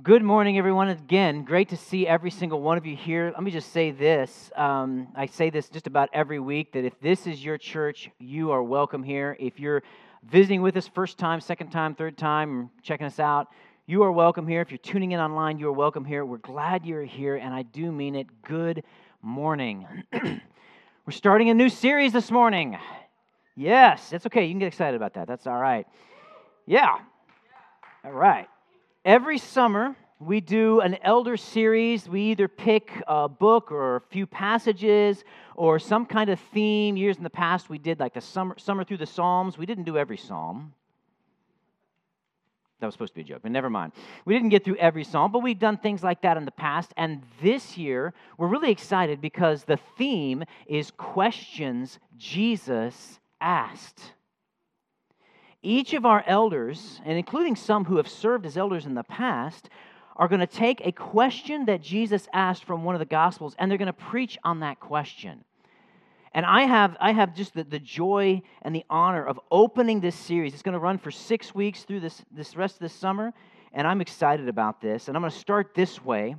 Good morning, everyone. Again, great to see every single one of you here. Let me just say this. I say this just about every week, that if this is your church, you are welcome here. If you're visiting with us first time, second time, third time, checking us out, you are welcome here. If you're tuning in online, you are welcome here. We're glad you're here, and I do mean it. Good morning. We're starting a new series this morning. Yes, it's okay. You can get excited about that. That's all right. Yeah. All right. Every summer, we do an elder series. We either pick a book or a few passages or some kind of theme. Years in the past, we did like the summer through the Psalms. We didn't do every psalm. That was supposed to be a joke, but never mind. We didn't get through every psalm, but we've done things like that in the past. And this year, we're really excited because the theme is questions Jesus asked. Each of our elders, and including some who have served as elders in the past, are going to take a question that Jesus asked from one of the Gospels, and they're going to preach on that question. And I have just the joy and the honor of opening this series. It's going to run for 6 weeks through this rest of this summer, and I'm excited about this. And I'm going to start this way.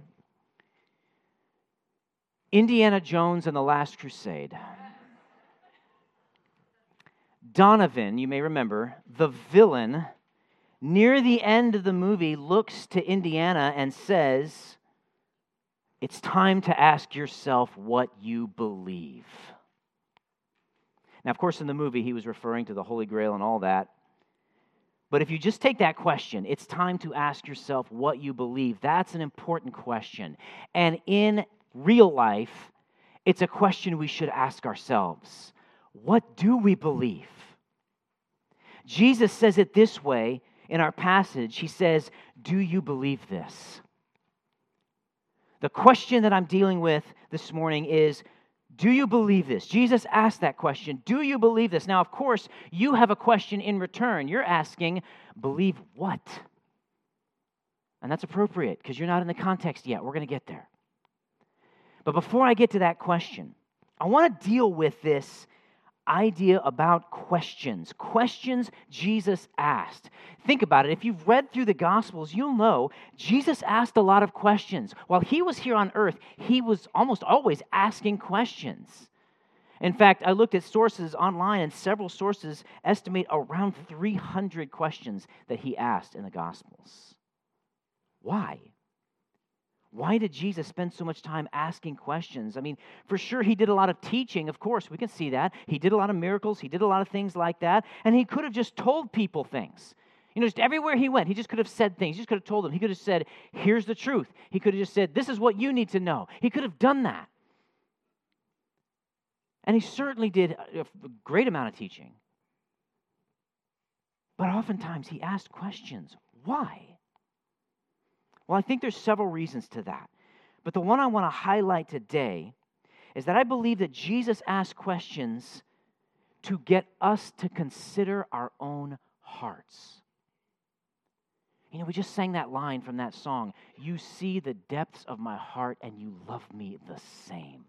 Indiana Jones and the Last Crusade. Donovan, you may remember, the villain, near the end of the movie looks to Indiana and says, "It's time to ask yourself what you believe." Now, of course, in the movie, he was referring to the Holy Grail and all that. But if you just take that question, it's time to ask yourself what you believe. That's an important question. And in real life, it's a question we should ask ourselves. What do we believe? Jesus says it this way in our passage. He says, "Do you believe this?" The question that I'm dealing with this morning is, do you believe this? Jesus asked that question. Do you believe this? Now, of course, you have a question in return. You're asking, believe what? And that's appropriate because you're not in the context yet. We're going to get there. But before I get to that question, I want to deal with this idea about questions Jesus asked. Think about it. If you've read through the Gospels, you'll know Jesus asked a lot of questions. While he was here on earth, he was almost always asking questions. In fact, I looked at sources online, and several sources estimate around 300 questions that he asked in the Gospels. Why? Why did Jesus spend so much time asking questions? I mean, for sure, he did a lot of teaching. Of course, we can see that. He did a lot of miracles. He did a lot of things like that. And he could have just told people things. You know, just everywhere he went, he just could have said things. He just could have told them. He could have said, "Here's the truth." He could have just said, "This is what you need to know." He could have done that. And he certainly did a great amount of teaching. But oftentimes, he asked questions. Why? Well, I think there's several reasons to that. But the one I want to highlight today is that I believe that Jesus asked questions to get us to consider our own hearts. You know, we just sang that line from that song, "You see the depths of my heart and you love me the same."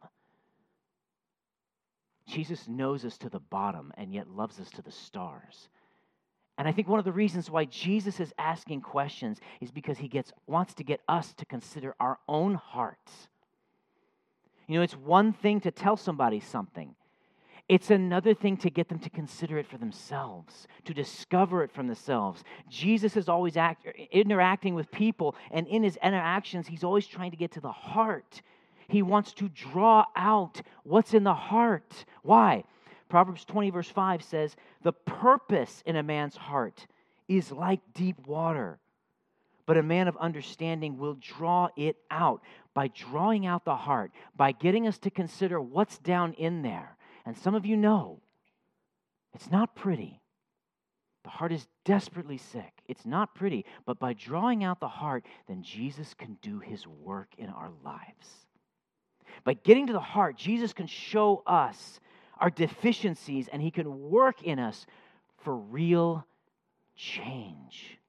Jesus knows us to the bottom and yet loves us to the stars. And I think one of the reasons why Jesus is asking questions is because he wants to get us to consider our own hearts. You know, it's one thing to tell somebody something. It's another thing to get them to consider it for themselves, to discover it from themselves. Jesus is always interacting with people, and in his interactions, he's always trying to get to the heart. He wants to draw out what's in the heart. Why? Proverbs 20 verse 5 says, "The purpose in a man's heart is like deep water, but a man of understanding will draw it out." By drawing out the heart, by getting us to consider what's down in there. And some of you know, it's not pretty. The heart is desperately sick. It's not pretty, but by drawing out the heart, then Jesus can do his work in our lives. By getting to the heart, Jesus can show us our deficiencies, and he can work in us for real change.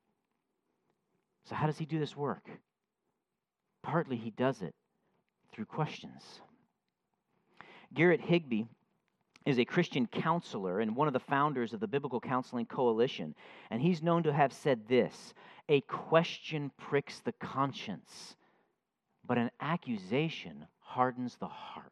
So how does he do this work? Partly he does it through questions. Garrett Higbee is a Christian counselor and one of the founders of the Biblical Counseling Coalition. And he's known to have said this: a question pricks the conscience, but an accusation hardens the heart.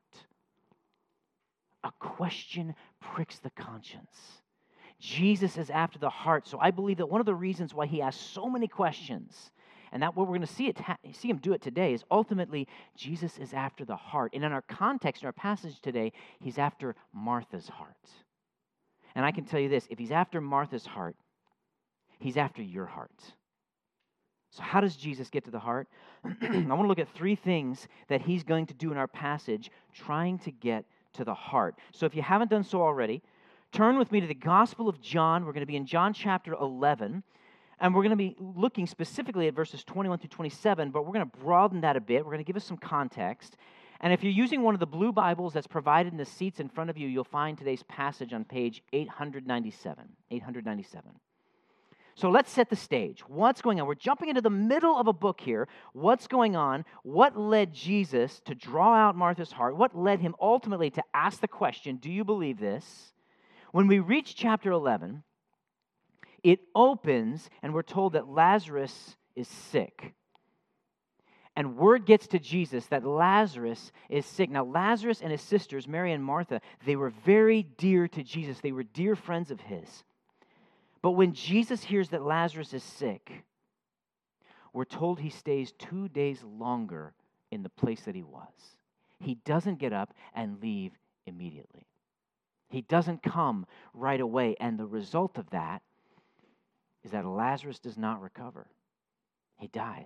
A question pricks the conscience. Jesus is after the heart. So I believe that one of the reasons why he asks so many questions, and that what we're going to see him do it today, is ultimately Jesus is after the heart. And in our context, in our passage today, he's after Martha's heart. And I can tell you this: if he's after Martha's heart, he's after your heart. So how does Jesus get to the heart? I want to look at three things that he's going to do in our passage, trying to get to the heart. So if you haven't done so already, turn with me to the Gospel of John. We're going to be in John chapter 11, and we're going to be looking specifically at verses 21 through 27, but we're going to broaden that a bit. We're going to give us some context. And if you're using one of the blue Bibles that's provided in the seats in front of you, you'll find today's passage on page 897. 897. So let's set the stage. What's going on? We're jumping into the middle of a book here. What's going on? What led Jesus to draw out Martha's heart? What led him ultimately to ask the question, do you believe this? When we reach chapter 11, it opens and we're told that Lazarus is sick. And word gets to Jesus that Lazarus is sick. Now, Lazarus and his sisters, Mary and Martha, they were very dear to Jesus. They were dear friends of his. But when Jesus hears that Lazarus is sick, we're told he stays 2 days longer in the place that he was. He doesn't get up and leave immediately. He doesn't come right away. And the result of that is that Lazarus does not recover. He dies.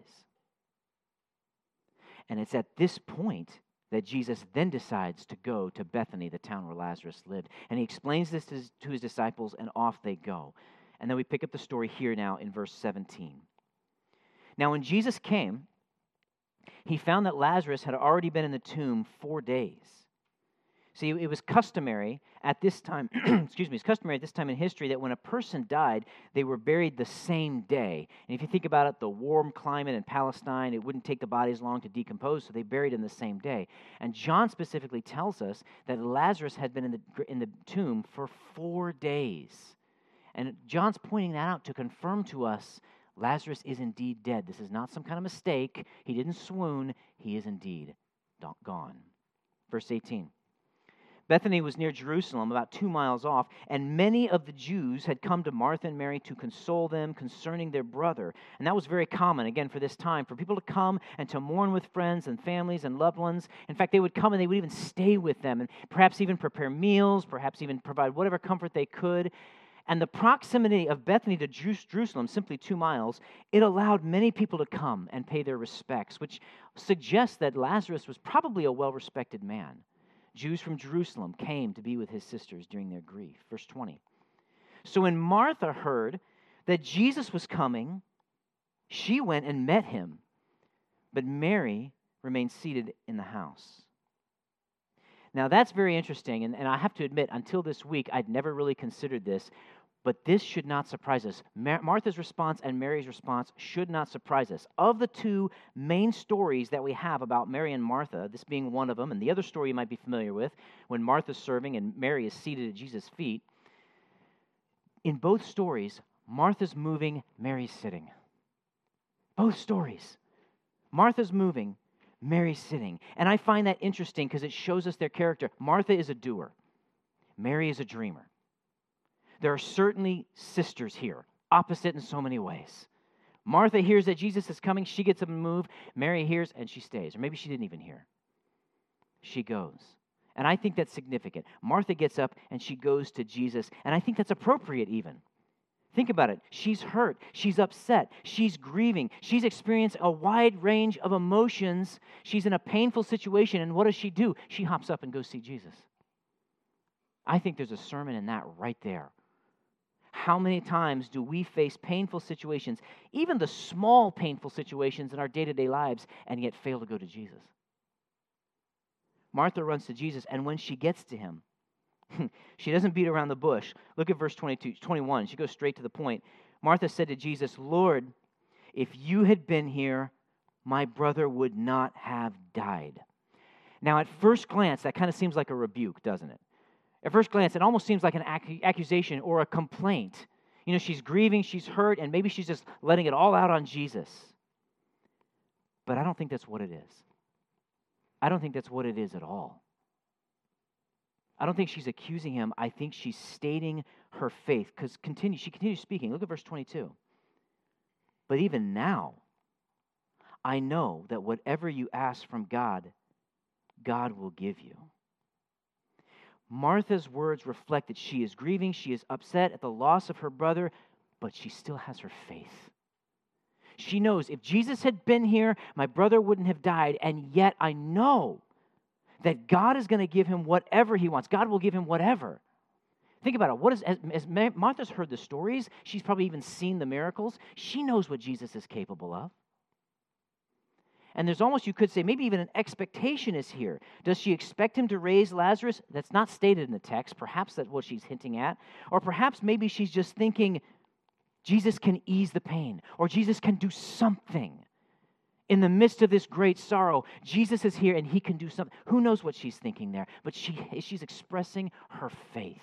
And it's at this point that Jesus then decides to go to Bethany, the town where Lazarus lived. And he explains this to his disciples, and off they go. And then we pick up the story here now in verse 17. Now, when Jesus came, he found that Lazarus had already been in the tomb 4 days. See, it was customary at this time, it's customary at this time in history that when a person died, they were buried the same day. And if you think about it, the warm climate in Palestine, it wouldn't take the bodies long to decompose, so they buried in the same day. And John specifically tells us that Lazarus had been in the tomb for 4 days. And John's pointing that out to confirm to us Lazarus is indeed dead. This is not some kind of mistake. He didn't swoon. He is indeed gone. Verse 18. Bethany was near Jerusalem, about 2 miles off, and many of the Jews had come to Martha and Mary to console them concerning their brother. And that was very common, again, for this time, for people to come and to mourn with friends and families and loved ones. In fact, they would come and they would even stay with them and perhaps even prepare meals, perhaps even provide whatever comfort they could. And the proximity of Bethany to Jerusalem, simply 2 miles, it allowed many people to come and pay their respects, which suggests that Lazarus was probably a well-respected man. Jews from Jerusalem came to be with his sisters during their grief. Verse 20. So when Martha heard that Jesus was coming, she went and met him, but Mary remained seated in the house. Now that's very interesting, and I have to admit, until this week, I'd never really considered this, but this should not surprise us. Martha's response and Mary's response should not surprise us. Of the two main stories that we have about Mary and Martha, this being one of them, and the other story you might be familiar with, when Martha's serving and Mary is seated at Jesus' feet, in both stories, Martha's moving, Mary's sitting. Both stories. Martha's moving, Mary's sitting. And I find that interesting because it shows us their character. Martha is a doer. Mary is a dreamer. There are certainly sisters here, opposite in so many ways. Martha hears that Jesus is coming. She gets up and moves. Mary hears and she stays. Or maybe she didn't even hear. She goes. And I think that's significant. Martha gets up and she goes to Jesus. And I think that's appropriate even. Think about it. She's hurt. She's upset. She's grieving. She's experienced a wide range of emotions. She's in a painful situation. And what does she do? She hops up and goes see Jesus. I think there's a sermon in that right there. How many times do we face painful situations, even the small painful situations in our day-to-day lives, and yet fail to go to Jesus? Martha runs to Jesus, and when she gets to him, she doesn't beat around the bush. Look at verse 21. She goes straight to the point. Martha said to Jesus, "Lord, if you had been here, my brother would not have died." Now, at first glance, that kind of seems like a rebuke, doesn't it? At first glance, it almost seems like an accusation or a complaint. She's grieving, she's hurt, and maybe she's just letting it all out on Jesus. But I don't think that's what it is. I don't think that's what it is at all. I don't think she's accusing him. I think she's stating her faith, because she continues speaking. Look at verse 22. But even now, I know that whatever you ask from God, God will give you. Martha's words reflect that she is grieving, she is upset at the loss of her brother, but she still has her faith. She knows if Jesus had been here, my brother wouldn't have died, and yet I know that God is going to give him whatever he wants. God will give him whatever. Think about it. As Martha's heard the stories, she's probably even seen the miracles. She knows what Jesus is capable of. And there's almost, you could say, maybe even an expectation is here. Does she expect him to raise Lazarus? That's not stated in the text. Perhaps that's what she's hinting at. Or perhaps maybe she's just thinking, Jesus can ease the pain, or Jesus can do something. In the midst of this great sorrow, Jesus is here and he can do something. Who knows what she's thinking there? But she's expressing her faith.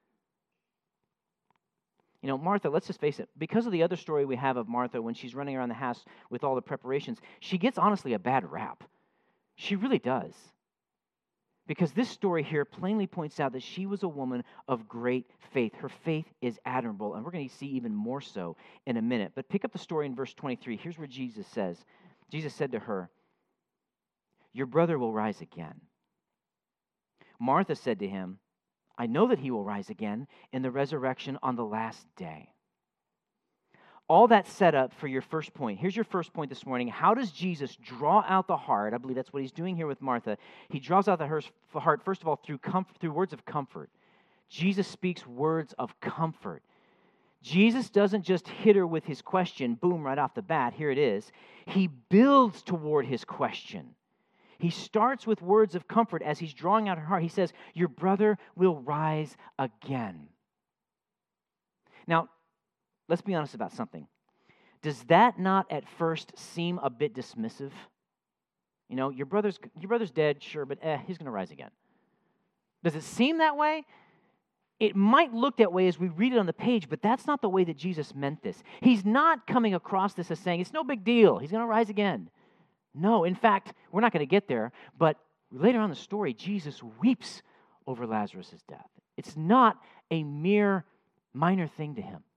Martha, let's just face it, because of the other story we have of Martha when she's running around the house with all the preparations, she gets honestly a bad rap. She really does. Because this story here plainly points out that she was a woman of great faith. Her faith is admirable, and we're going to see even more so in a minute. But pick up the story in verse 23. Here's what Jesus says. Jesus said to her, "Your brother will rise again." Martha said to him, "I know that he will rise again in the resurrection on the last day." All that set up for your first point. Here's your first point this morning. How does Jesus draw out the heart? I believe that's what he's doing here with Martha. He draws out the heart, first of all, through words of comfort. Jesus speaks words of comfort. Jesus doesn't just hit her with his question, boom, right off the bat, here it is. He builds toward his question. He starts with words of comfort as he's drawing out her heart. He says, "Your brother will rise again." Now, let's be honest about something. Does that not at first seem a bit dismissive? Your brother's dead, sure, but he's going to rise again. Does it seem that way? It might look that way as we read it on the page, but that's not the way that Jesus meant this. He's not coming across this as saying, it's no big deal, he's going to rise again. No, in fact, we're not going to get there, but later on in the story, Jesus weeps over Lazarus' death. It's not a mere minor thing to him.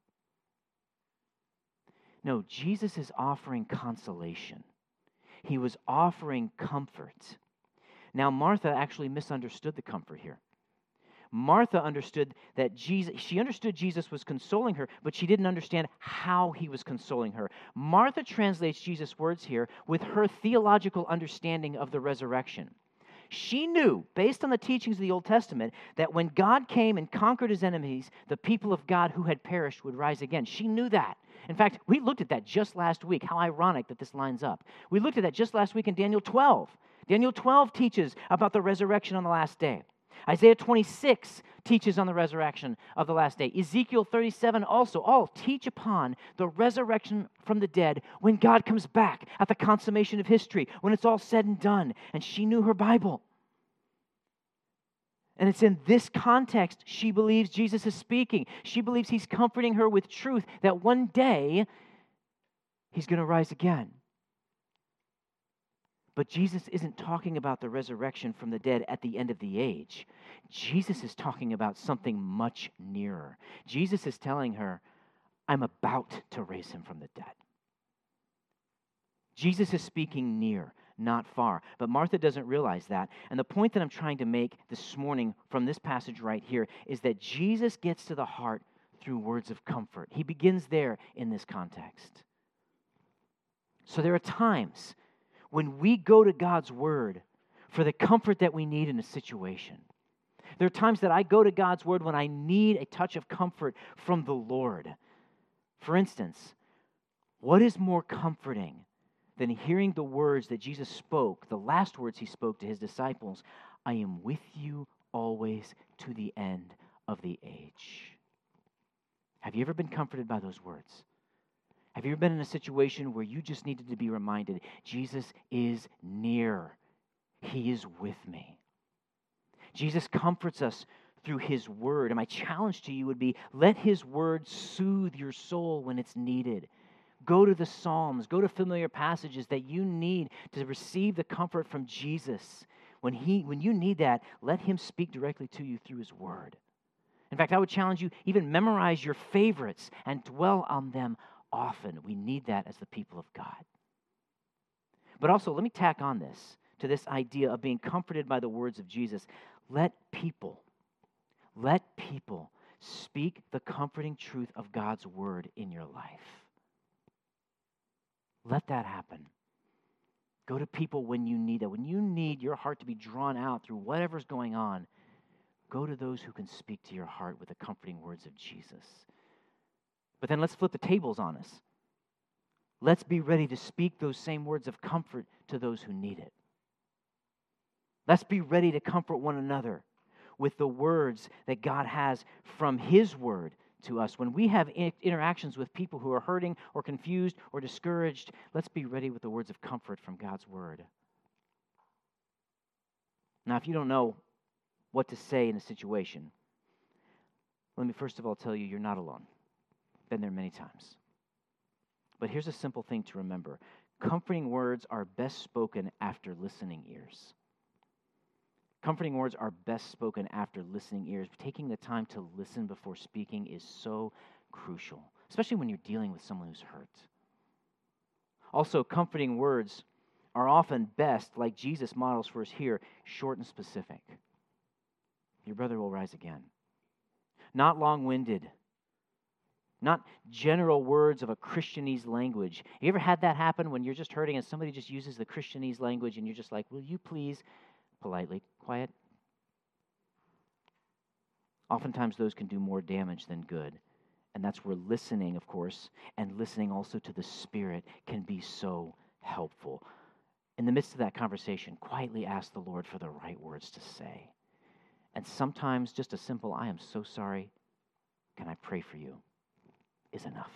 No, Jesus is offering consolation. He was offering comfort. Now, Martha actually misunderstood the comfort here. Martha understood that she understood Jesus was consoling her, but she didn't understand how he was consoling her. Martha translates Jesus' words here with her theological understanding of the resurrection. She knew, based on the teachings of the Old Testament, that when God came and conquered his enemies, the people of God who had perished would rise again. She knew that. In fact, we looked at that just last week. How ironic that this lines up. We looked at that just last week in Daniel 12. Daniel 12 teaches about the resurrection on the last day. Isaiah 26 teaches on the resurrection of the last day. Ezekiel 37 also all teach upon the resurrection from the dead when God comes back at the consummation of history, when it's all said and done. And she knew her Bible. And it's in this context she believes Jesus is speaking. She believes he's comforting her with truth that one day he's going to rise again. But Jesus isn't talking about the resurrection from the dead at the end of the age. Jesus is talking about something much nearer. Jesus is telling her, I'm about to raise him from the dead. Jesus is speaking near, not far. But Martha doesn't realize that. And the point that I'm trying to make this morning from this passage right here is that Jesus gets to the heart through words of comfort. He begins there in this context. So there are times when we go to God's word for the comfort that we need in a situation. There are times that I go to God's word when I need a touch of comfort from the Lord. For instance, what is more comforting than hearing the words that Jesus spoke, the last words he spoke to his disciples, I am with you always to the end of the age. Have you ever been comforted by those words? Have you ever been in a situation where you just needed to be reminded, Jesus is near. He is with me. Jesus comforts us through His Word. And my challenge to you would be, let His Word soothe your soul when it's needed. Go to the Psalms, go to familiar passages that you need to receive the comfort from Jesus. When you need that, let Him speak directly to you through His Word. In fact, I would challenge you, even memorize your favorites and dwell on them often. We need that as the people of God. But also, let me tack on this, to this idea of being comforted by the words of Jesus. Let people speak the comforting truth of God's Word in your life. Let that happen. Go to people when you need that. When you need your heart to be drawn out through whatever's going on, go to those who can speak to your heart with the comforting words of Jesus. But then let's flip the tables on us. Let's be ready to speak those same words of comfort to those who need it. Let's be ready to comfort one another with the words that God has from His Word to us. When we have interactions with people who are hurting or confused or discouraged, let's be ready with the words of comfort from God's Word. Now, if you don't know what to say in a situation, let me first of all tell you, you're not alone. Been there many times. But here's a simple thing to remember. Comforting words are best spoken after listening ears. Comforting words are best spoken after listening ears. Taking the time to listen before speaking is so crucial, especially when you're dealing with someone who's hurt. Also, comforting words are often best, like Jesus models for us here, short and specific. Your brother will rise again. Not long-winded. Not general words of a Christianese language. Have you ever had that happen when you're just hurting and somebody just uses the Christianese language and you're just like, will you please, politely, quiet? Oftentimes those can do more damage than good. And that's where listening, of course, and listening also to the Spirit can be so helpful. In the midst of that conversation, quietly ask the Lord for the right words to say. And sometimes just a simple, I am so sorry, can I pray for you, is enough.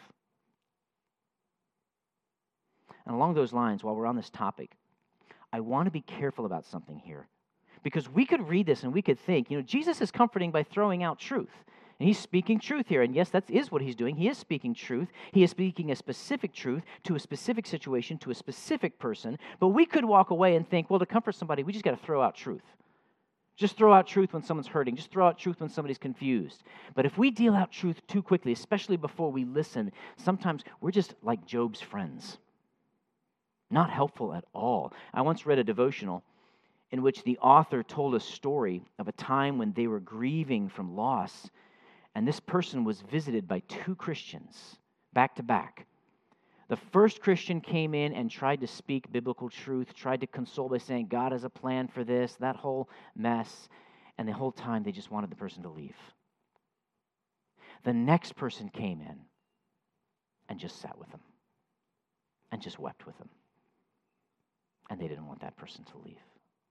And along those lines, while we're on this topic, I want to be careful about something here. Because we could read this and we could think, Jesus is comforting by throwing out truth. And He's speaking truth here. And yes, that is what He's doing. He is speaking truth. He is speaking a specific truth to a specific situation, to a specific person. But we could walk away and think, well, to comfort somebody, we just got to throw out truth. Just throw out truth when someone's hurting. Just throw out truth when somebody's confused. But if we deal out truth too quickly, especially before we listen, sometimes we're just like Job's friends. Not helpful at all. I once read a devotional in which the author told a story of a time when they were grieving from loss, and this person was visited by two Christians back to back. The first Christian came in and tried to speak biblical truth, tried to console by saying, God has a plan for this, that whole mess, and the whole time they just wanted the person to leave. The next person came in and just sat with them and just wept with them. And they didn't want that person to leave.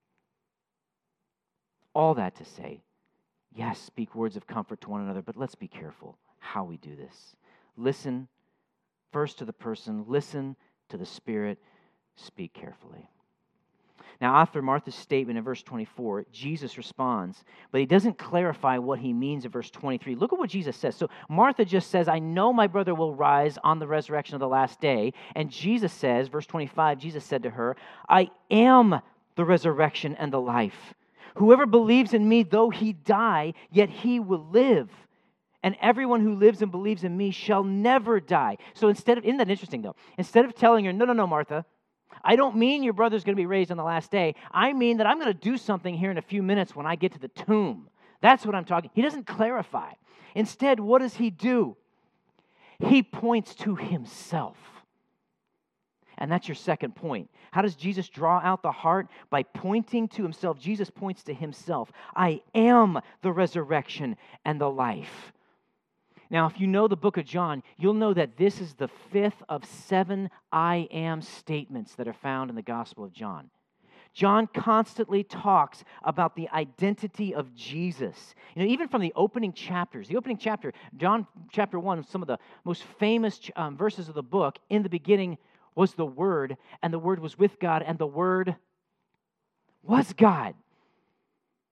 All that to say, yes, speak words of comfort to one another, but let's be careful how we do this. Listen first to the person, listen to the Spirit, speak carefully. Now, after Martha's statement in verse 24, Jesus responds, but He doesn't clarify what He means in verse 23. Look at what Jesus says. So Martha just says, I know my brother will rise on the resurrection of the last day. And Jesus says, verse 25, Jesus said to her, I am the resurrection and the life. Whoever believes in me, though he die, yet he will live. And everyone who lives and believes in me shall never die. So isn't that interesting though? Instead of telling her, no, Martha, I don't mean your brother's going to be raised on the last day. I mean that I'm going to do something here in a few minutes when I get to the tomb. That's what I'm talking. He doesn't clarify. Instead, what does He do? He points to Himself. And that's your second point. How does Jesus draw out the heart? By pointing to Himself. Jesus points to Himself. I am the resurrection and the life. Now, if you know the book of John, you'll know that this is the fifth of 7 I am statements that are found in the Gospel of John. John constantly talks about the identity of Jesus. Even from the opening chapters. The opening chapter, John chapter 1, some of the most famous verses of the book, in the beginning was the Word, and the Word was with God, and the Word was God.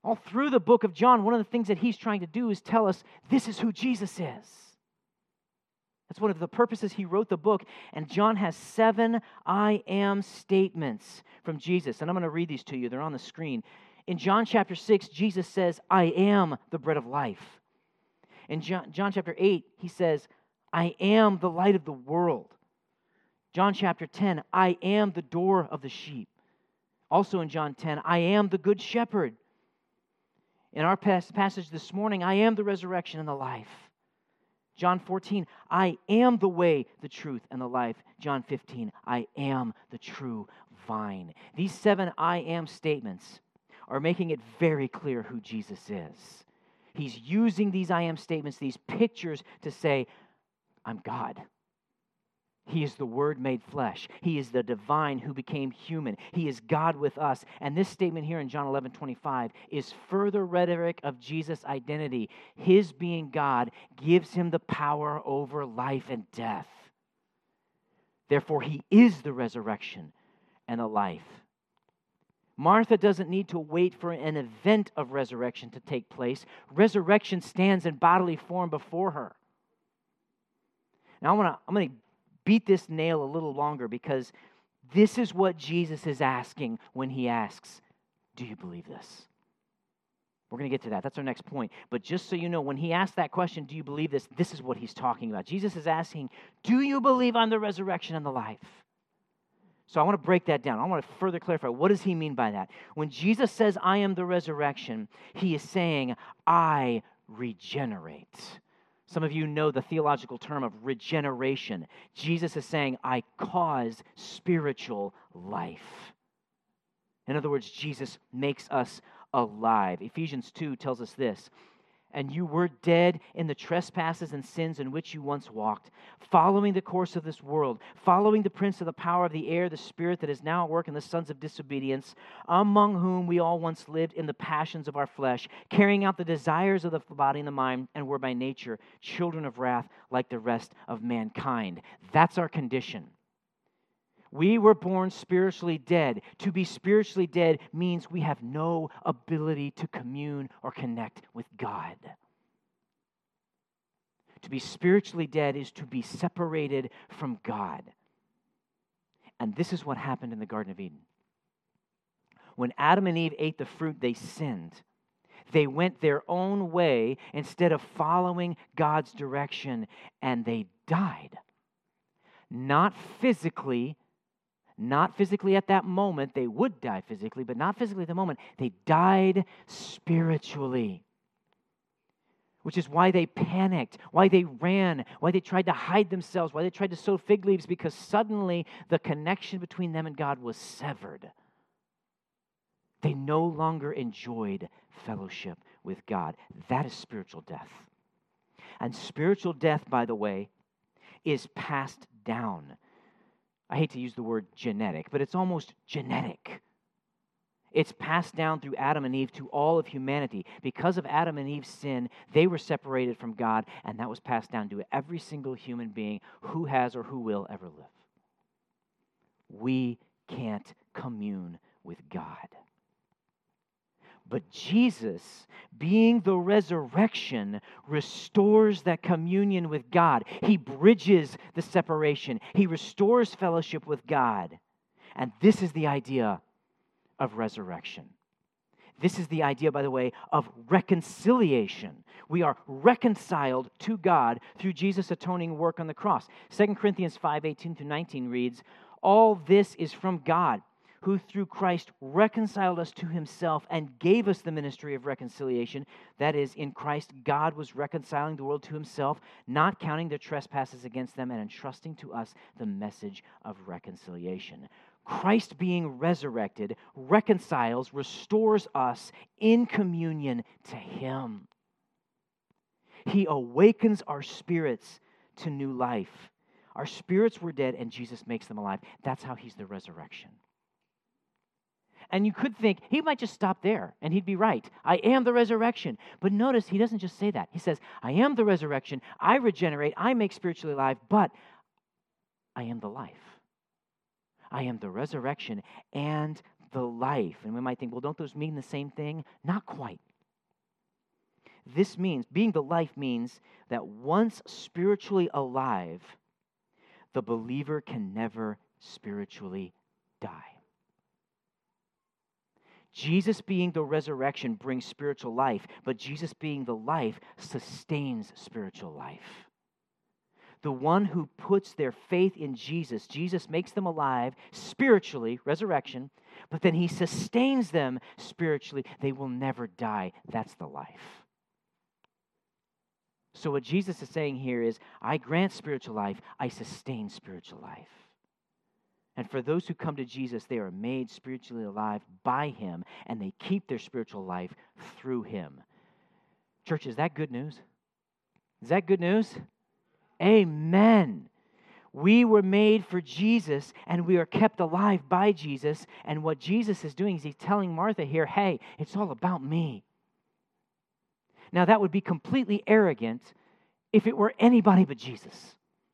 All through the book of John, one of the things that he's trying to do is tell us this is who Jesus is. That's one of the purposes he wrote the book. And John has 7 I am statements from Jesus. And I'm going to read these to you. They're on the screen. In John chapter 6, Jesus says, I am the bread of life. In John chapter 8, he says, I am the light of the world. John chapter 10, I am the door of the sheep. Also in John 10, I am the good shepherd. In our passage this morning, I am the resurrection and the life. John 14, I am the way, the truth, and the life. John 15, I am the true vine. These 7 I am statements are making it very clear who Jesus is. He's using these I am statements, these pictures, to say, I'm God. He is the Word made flesh. He is the divine who became human. He is God with us. And this statement here in John 11:25 is further rhetoric of Jesus' identity. His being God gives him the power over life and death. Therefore, he is the resurrection and the life. Martha doesn't need to wait for an event of resurrection to take place. Resurrection stands in bodily form before her. Now, I'm going to beat this nail a little longer, because this is what Jesus is asking when he asks, do you believe this? We're going to get to that. That's our next point. But just so you know, when he asks that question, do you believe this? This is what he's talking about. Jesus is asking, do you believe I'm the resurrection and the life? So I want to break that down. I want to further clarify, what does he mean by that? When Jesus says, I am the resurrection, he is saying, I regenerate. Some of you know the theological term of regeneration. Jesus is saying, I cause spiritual life. In other words, Jesus makes us alive. Ephesians 2 tells us this, and you were dead in the trespasses and sins in which you once walked, following the course of this world, following the prince of the power of the air, the spirit that is now at work in the sons of disobedience, among whom we all once lived in the passions of our flesh, carrying out the desires of the body and the mind, and were by nature children of wrath like the rest of mankind. That's our condition. We were born spiritually dead. To be spiritually dead means we have no ability to commune or connect with God. To be spiritually dead is to be separated from God. And this is what happened in the Garden of Eden. When Adam and Eve ate the fruit, they sinned. They went their own way instead of following God's direction, and they died. Not physically at that moment. They would die physically, but not physically at the moment. They died spiritually, which is why they panicked, why they ran, why they tried to hide themselves, why they tried to sew fig leaves, because suddenly the connection between them and God was severed. They no longer enjoyed fellowship with God. That is spiritual death. And spiritual death, by the way, is passed down. I hate to use the word genetic, but it's almost genetic. It's passed down through Adam and Eve to all of humanity. Because of Adam and Eve's sin, they were separated from God, and that was passed down to every single human being who has or who will ever live. We can't commune with God. But Jesus, being the resurrection, restores that communion with God. He bridges the separation. He restores fellowship with God. And this is the idea of resurrection. This is the idea, by the way, of reconciliation. We are reconciled to God through Jesus' atoning work on the cross. 2 Corinthians 5:18-19 reads, all this is from God, who through Christ reconciled us to himself and gave us the ministry of reconciliation. That is, in Christ, God was reconciling the world to himself, not counting their trespasses against them, and entrusting to us the message of reconciliation. Christ being resurrected reconciles, restores us in communion to him. He awakens our spirits to new life. Our spirits were dead, and Jesus makes them alive. That's how he's the resurrection. And you could think he might just stop there, and he'd be right. I am the resurrection. But notice he doesn't just say that. He says, I am the resurrection, I regenerate, I make spiritually alive, but I am the life. I am the resurrection and the life. And we might think, well, don't those mean the same thing? Not quite. This means, being the life means that once spiritually alive, the believer can never spiritually die. Jesus being the resurrection brings spiritual life, but Jesus being the life sustains spiritual life. The one who puts their faith in Jesus, Jesus makes them alive spiritually, resurrection, but then he sustains them spiritually. They will never die. That's the life. So what Jesus is saying here is, I grant spiritual life, I sustain spiritual life. And for those who come to Jesus, they are made spiritually alive by him, and they keep their spiritual life through him. Church, is that good news? Is that good news? Amen. We were made for Jesus, and we are kept alive by Jesus. And what Jesus is doing is he's telling Martha here, hey, it's all about me. Now, that would be completely arrogant if it were anybody but Jesus.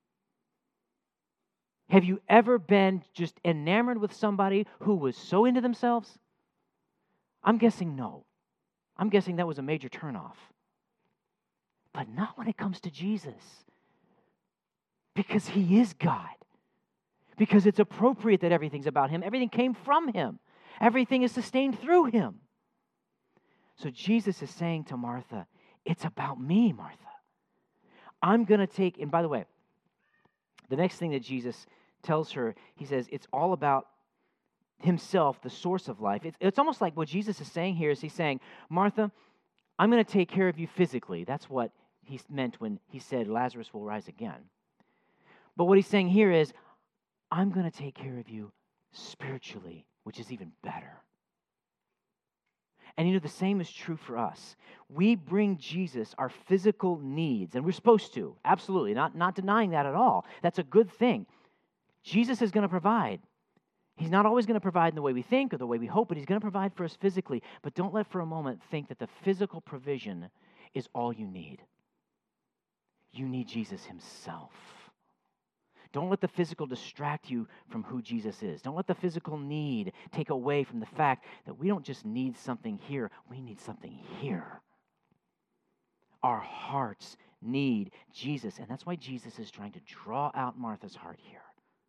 Have you ever been just enamored with somebody who was so into themselves? I'm guessing no. I'm guessing that was a major turnoff. But not when it comes to Jesus. Because he is God. Because it's appropriate that everything's about him. Everything came from him. Everything is sustained through him. So Jesus is saying to Martha, it's about me, Martha. I'm going to take, and by the way, the next thing that Jesus tells her, he says, it's all about himself, the source of life. It's almost like what Jesus is saying here is he's saying, Martha, I'm going to take care of you physically. That's what he meant when he said Lazarus will rise again. But what he's saying here is, I'm going to take care of you spiritually, which is even better. And the same is true for us. We bring Jesus our physical needs, and we're supposed to, absolutely, not denying that at all. That's a good thing. Jesus is going to provide. He's not always going to provide in the way we think or the way we hope, but he's going to provide for us physically. But don't let for a moment think that the physical provision is all you need. You need Jesus himself. Don't let the physical distract you from who Jesus is. Don't let the physical need take away from the fact that we don't just need something here, we need something here. Our hearts need Jesus, and that's why Jesus is trying to draw out Martha's heart here.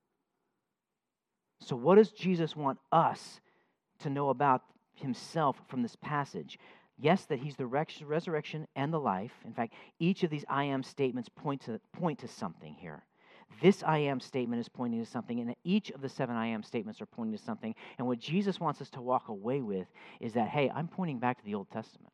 So what does Jesus want us to know about himself from this passage? Yes, that he's the resurrection and the life. In fact, each of these I am statements point to something here. This I am statement is pointing to something, and each of the 7 I am statements are pointing to something. And what Jesus wants us to walk away with is that, hey, I'm pointing back to the Old Testament.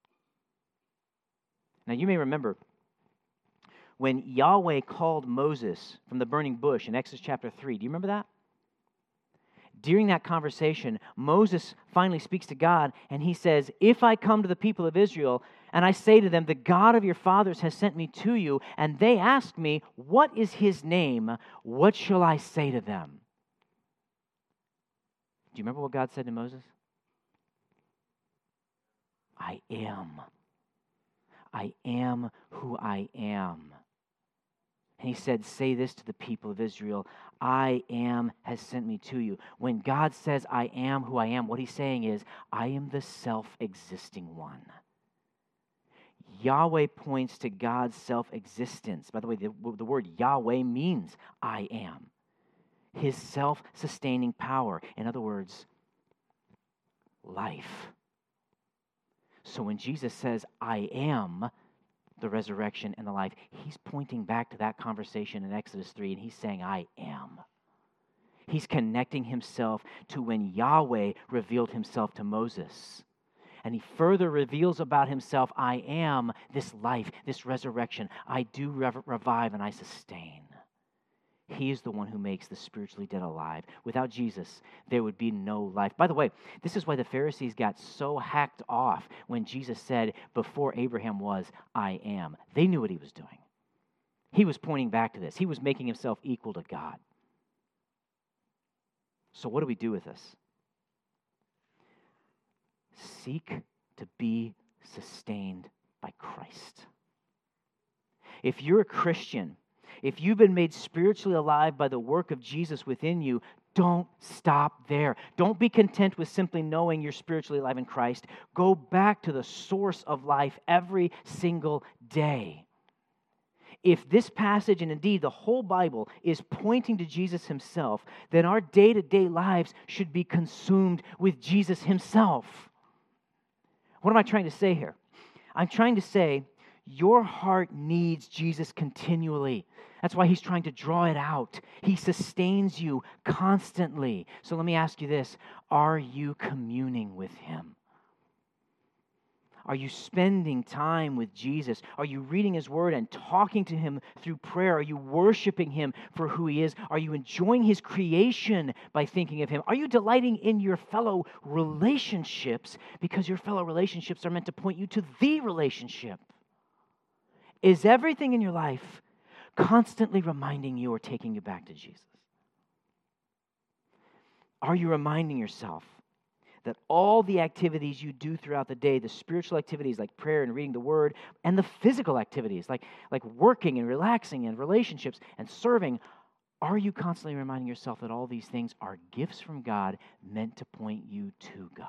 Now, you may remember when Yahweh called Moses from the burning bush in Exodus chapter 3. Do you remember that? During that conversation, Moses finally speaks to God, and he says, if I come to the people of Israel, and I say to them, the God of your fathers has sent me to you, and they ask me, what is his name? What shall I say to them? Do you remember what God said to Moses? I am. I am who I am. And he said, say this to the people of Israel, I am has sent me to you. When God says, I am who I am, what he's saying is, I am the self-existing one. Yahweh points to God's self-existence. By the way, the word Yahweh means I am. His self-sustaining power. In other words, life. So when Jesus says, I am the resurrection and the life, he's pointing back to that conversation in Exodus 3, and he's saying, I am. He's connecting himself to when Yahweh revealed himself to Moses. And he further reveals about himself, I am this life, this resurrection. I do revive and I sustain. He is the one who makes the spiritually dead alive. Without Jesus, there would be no life. By the way, this is why the Pharisees got so hacked off when Jesus said, before Abraham was, I am. They knew what he was doing. He was pointing back to this. He was making himself equal to God. So what do we do with this? Seek to be sustained by Christ. If you're a Christian, if you've been made spiritually alive by the work of Jesus within you, don't stop there. Don't be content with simply knowing you're spiritually alive in Christ. Go back to the source of life every single day. If this passage, and indeed the whole Bible, is pointing to Jesus himself, then our day-to-day lives should be consumed with Jesus himself. What am I trying to say here? I'm trying to say your heart needs Jesus continually. That's why he's trying to draw it out. He sustains you constantly. So let me ask you this. Are you communing with him? Are you spending time with Jesus? Are you reading his word and talking to him through prayer? Are you worshiping him for who he is? Are you enjoying his creation by thinking of him? Are you delighting in your fellow relationships because your fellow relationships are meant to point you to the relationship? Is everything in your life constantly reminding you or taking you back to Jesus? Are you reminding yourself that all the activities you do throughout the day, the spiritual activities like prayer and reading the word, and the physical activities like working and relaxing and relationships and serving, are you constantly reminding yourself that all these things are gifts from God meant to point you to God?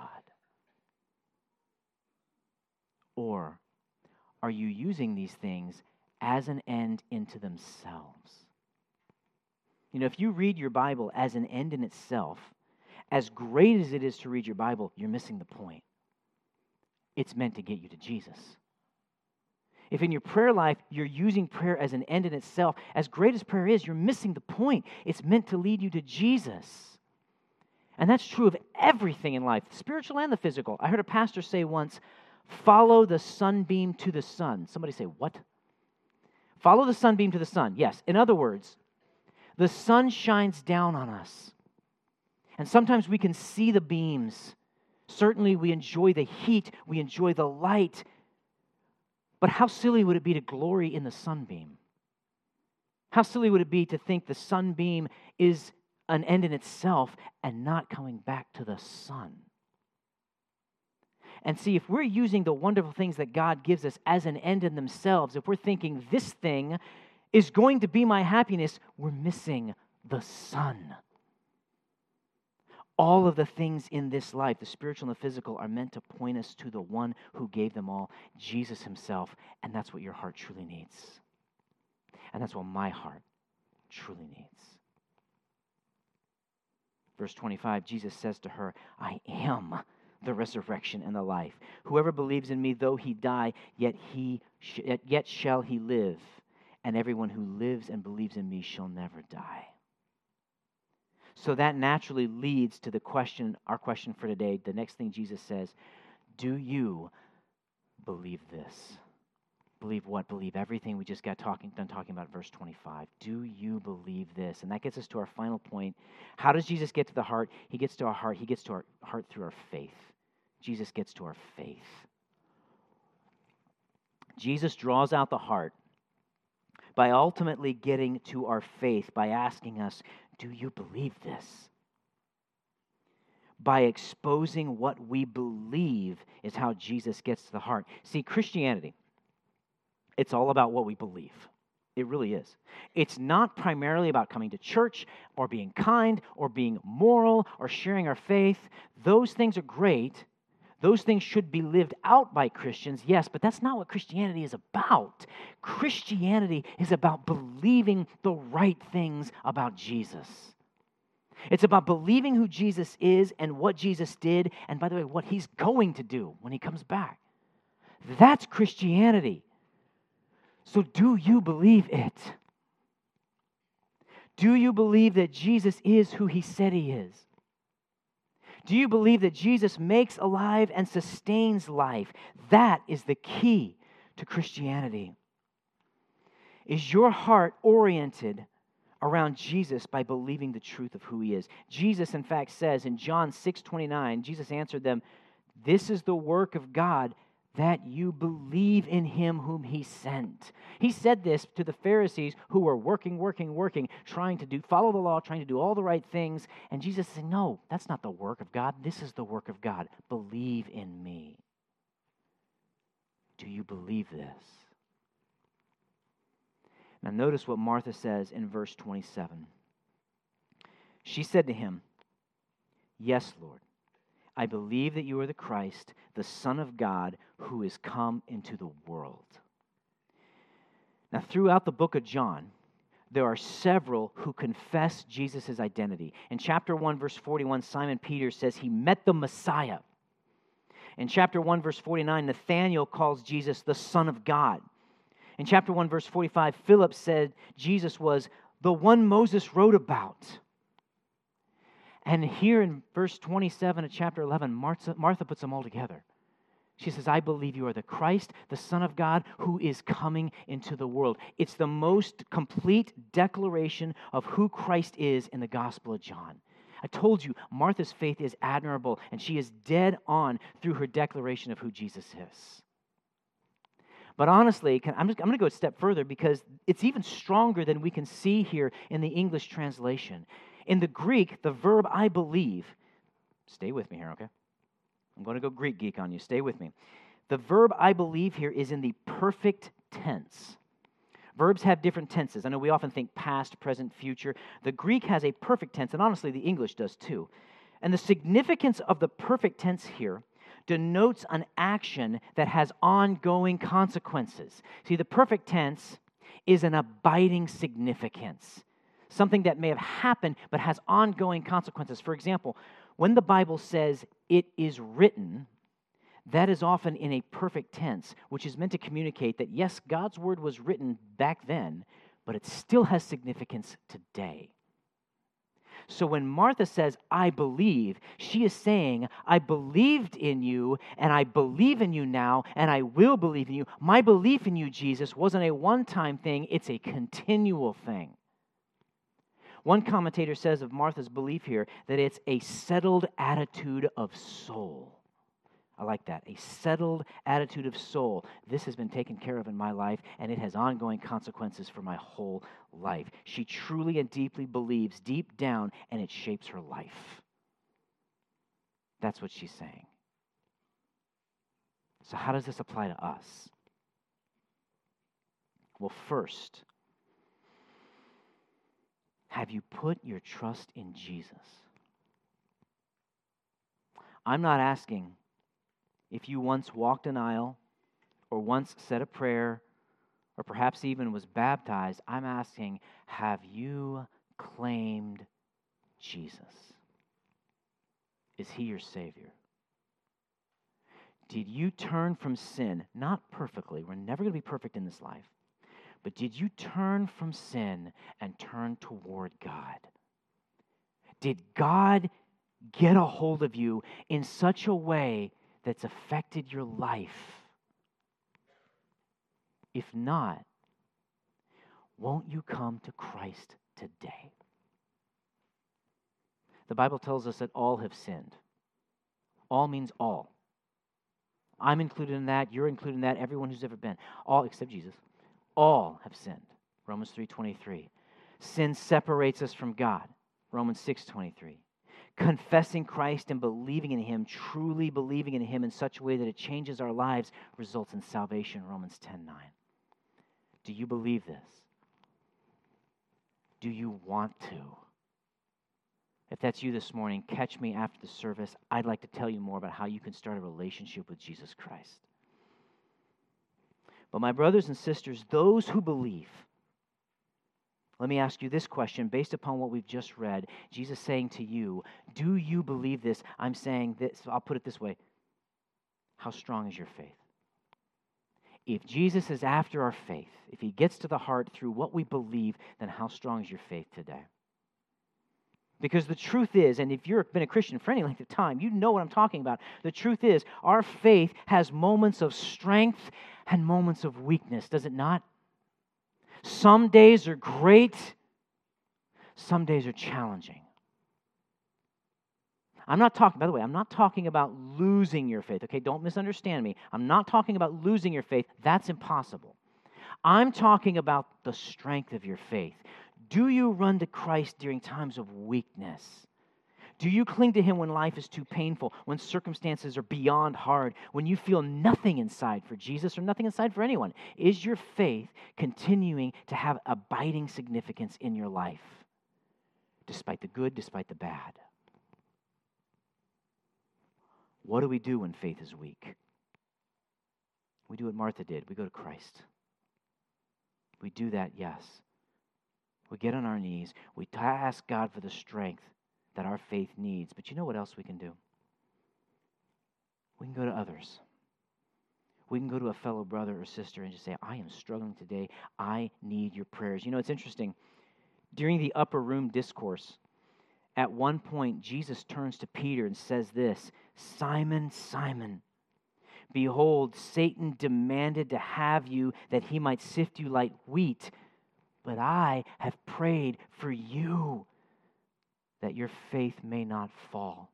Or are you using these things as an end into themselves? You know, if you read your Bible as an end in itself, as great as it is to read your Bible, you're missing the point. It's meant to get you to Jesus. If in your prayer life you're using prayer as an end in itself, as great as prayer is, you're missing the point. It's meant to lead you to Jesus. And that's true of everything in life, the spiritual and the physical. I heard a pastor say once, follow the sunbeam to the sun. Somebody say, what? Follow the sunbeam to the sun. Yes. In other words, the sun shines down on us. And sometimes we can see the beams. Certainly we enjoy the heat, we enjoy the light. But how silly would it be to glory in the sunbeam? How silly would it be to think the sunbeam is an end in itself and not coming back to the sun? And see, if we're using the wonderful things that God gives us as an end in themselves, if we're thinking this thing is going to be my happiness, we're missing the sun. All of the things in this life, the spiritual and the physical, are meant to point us to the one who gave them all, Jesus himself. And that's what your heart truly needs. And that's what my heart truly needs. Verse 25, Jesus says to her, I am the resurrection and the life. Whoever believes in me, though he die, yet shall he live. And everyone who lives and believes in me shall never die. So that naturally leads to our question for today. The next thing Jesus says, do you believe this? Believe what? Believe everything we just got done talking about verse 25. Do you believe this? And that gets us to our final point. How does Jesus get to the heart? He gets to our heart. He gets to our heart through our faith. Jesus gets to our faith. Jesus draws out the heart by ultimately getting to our faith, by asking us, do you believe this? By exposing what we believe is how Jesus gets to the heart. See, Christianity, it's all about what we believe. It really is. It's not primarily about coming to church or being kind or being moral or sharing our faith. Those things are great. Those things should be lived out by Christians, yes, but that's not what Christianity is about. Christianity is about believing the right things about Jesus. It's about believing who Jesus is and what Jesus did, and by the way, what he's going to do when he comes back. That's Christianity. So do you believe it? Do you believe that Jesus is who he said he is? Do you believe that Jesus makes alive and sustains life? That is the key to Christianity. Is your heart oriented around Jesus by believing the truth of who he is? Jesus, in fact, says in John 6:29, Jesus answered them, this is the work of God, that you believe in him whom he sent. He said this to the Pharisees who were working, trying to follow the law, trying to do all the right things. And Jesus said, no, that's not the work of God. This is the work of God. Believe in me. Do you believe this? Now notice what Martha says in verse 27. She said to him, Yes, Lord, I believe that you are the Christ, the Son of God, who is come into the world. Now, throughout the book of John, there are several who confess Jesus' identity. In chapter 1, verse 41, Simon Peter says he met the Messiah. In chapter 1, verse 49, Nathanael calls Jesus the Son of God. In chapter 1, verse 45, Philip said Jesus was the one Moses wrote about. And here in verse 27 of chapter 11, Martha puts them all together. She says, I believe you are the Christ, the Son of God, who is coming into the world. It's the most complete declaration of who Christ is in the Gospel of John. I told you, Martha's faith is admirable, and she is dead on through her declaration of who Jesus is. But honestly, I'm going to go a step further because it's even stronger than we can see here in the English translation. In the Greek, the verb I believe, stay with me here, okay? I'm going to go Greek geek on you. Stay with me. The verb I believe here is in the perfect tense. Verbs have different tenses. I know we often think past, present, future. The Greek has a perfect tense, and honestly, the English does too. And the significance of the perfect tense here denotes an action that has ongoing consequences. See, the perfect tense is an abiding significance, something that may have happened but has ongoing consequences. For example, when the Bible says it is written, that is often in a perfect tense, which is meant to communicate that, yes, God's word was written back then, but it still has significance today. So when Martha says, I believe, she is saying, I believed in you, and I believe in you now, and I will believe in you. My belief in you, Jesus, wasn't a one-time thing, it's a continual thing. One commentator says of Martha's belief here that it's a settled attitude of soul. I like that. A settled attitude of soul. This has been taken care of in my life, and it has ongoing consequences for my whole life. She truly and deeply believes deep down, and it shapes her life. That's what she's saying. So how does this apply to us? Well, first, have you put your trust in Jesus? I'm not asking if you once walked an aisle, or once said a prayer, or perhaps even was baptized. I'm asking, have you claimed Jesus? Is he your Savior? Did you turn from sin? Not perfectly. We're never going to be perfect in this life. But did you turn from sin and turn toward God? Did God get a hold of you in such a way that's affected your life? If not, won't you come to Christ today? The Bible tells us that all have sinned. All means all. I'm included in that, you're included in that, everyone who's ever been. All except Jesus. All have sinned. Romans 3:23. Sin separates us from God. Romans 6:23. Confessing Christ and believing in him, truly believing in him in such a way that it changes our lives, results in salvation. Romans 10:9. Do you believe this? Do you want to? If that's you this morning, catch me after the service. I'd like to tell you more about how you can start a relationship with Jesus Christ. But my brothers and sisters, those who believe, let me ask you this question based upon what we've just read. Jesus saying to you, do you believe this? I'm saying this, I'll put it this way. How strong is your faith? If Jesus is after our faith, if he gets to the heart through what we believe, then how strong is your faith today? Because the truth is, and if you've been a Christian for any length of time, you know what I'm talking about. The truth is, our faith has moments of strength and moments of weakness, does it not? Some days are great, some days are challenging. I'm not talking about losing your faith, okay? Don't misunderstand me. I'm not talking about losing your faith. That's impossible. I'm talking about the strength of your faith. Do you run to Christ during times of weakness? Do you cling to him when life is too painful, when circumstances are beyond hard, when you feel nothing inside for Jesus or nothing inside for anyone? Is your faith continuing to have abiding significance in your life, despite the good, despite the bad? What do we do when faith is weak? We do what Martha did. We go to Christ. We do that, yes. We get on our knees. We ask God for the strength that our faith needs. But you know what else we can do? We can go to others. We can go to a fellow brother or sister and just say, I am struggling today. I need your prayers. You know, it's interesting. During the upper room discourse, at one point, Jesus turns to Peter and says this, Simon, Simon, behold, Satan demanded to have you that he might sift you like wheat, but I have prayed for you that your faith may not fall.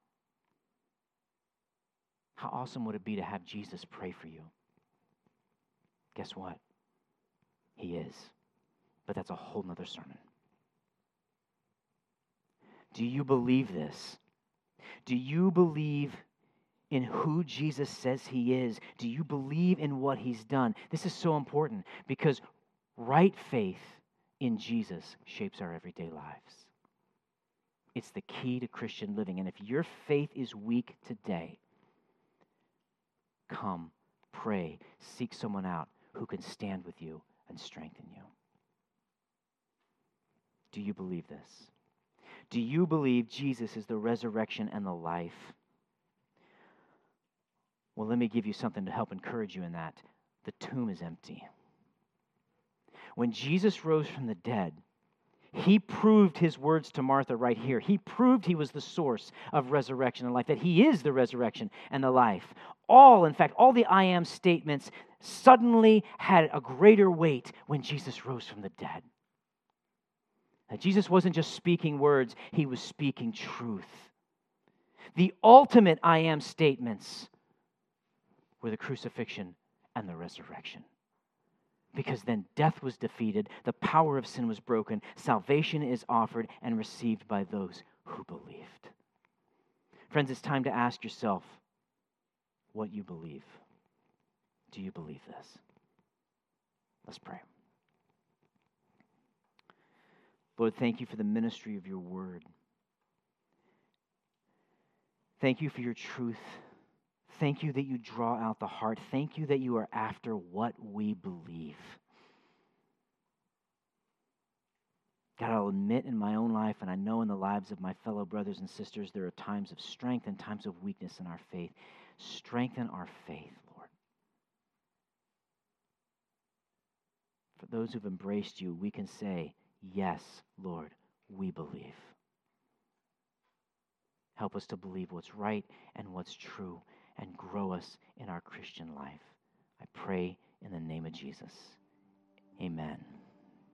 How awesome would it be to have Jesus pray for you? Guess what? He is. But that's a whole nother sermon. Do you believe this? Do you believe in who Jesus says he is? Do you believe in what he's done? This is so important because right faith in Jesus shapes our everyday lives. It's the key to Christian living. And if your faith is weak today, come, pray, seek someone out who can stand with you and strengthen you. Do you believe this? Do you believe Jesus is the resurrection and the life? Well, let me give you something to help encourage you in that. The tomb is empty. When Jesus rose from the dead, he proved his words to Martha right here. He proved he was the source of resurrection and life, that he is the resurrection and the life. In fact, all the I am statements suddenly had a greater weight when Jesus rose from the dead. That Jesus wasn't just speaking words, he was speaking truth. The ultimate I am statements were the crucifixion and the resurrection. Because then death was defeated, the power of sin was broken, salvation is offered and received by those who believed. Friends, it's time to ask yourself what you believe. Do you believe this? Let's pray. Lord, thank you for the ministry of your word. Thank you for your truth. Thank you that you draw out the heart. Thank you that you are after what we believe. God, I'll admit in my own life, and I know in the lives of my fellow brothers and sisters, there are times of strength and times of weakness in our faith. Strengthen our faith, Lord. For those who've embraced you, we can say, yes, Lord, we believe. Help us to believe what's right and what's true, and grow us in our Christian life. I pray in the name of Jesus. Amen.